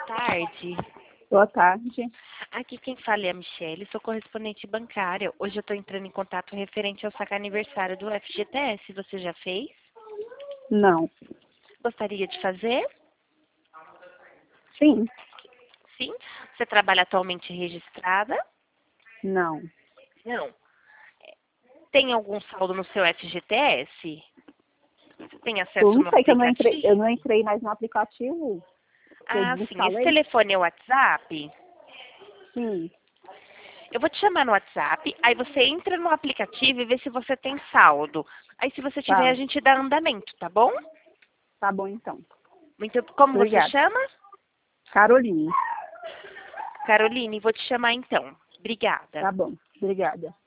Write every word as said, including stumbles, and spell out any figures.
tarde. Boa tarde. Aqui quem fala é a Michelle, sou correspondente bancária. Hoje eu estou entrando em contato referente ao saque aniversário do F G T S. Você já fez? Não. Gostaria de fazer? Sim. Sim. Você trabalha atualmente registrada? Não. Não. Tem algum saldo no seu F G T S? Você tem acesso Eu não no sei que eu não entrei, aplicativo? eu não entrei mais no aplicativo. Eu Ah, sim. Esse desinstalei? telefone é o WhatsApp? Sim. Eu vou te chamar no WhatsApp, aí você entra no aplicativo e vê se você tem saldo. Aí se você tiver, a Tá. gente dá andamento, tá bom? Tá bom, então. Muito, como você Obrigada. chama? Caroline. Caroline, vou te chamar então. Obrigada. Tá bom. Obrigada.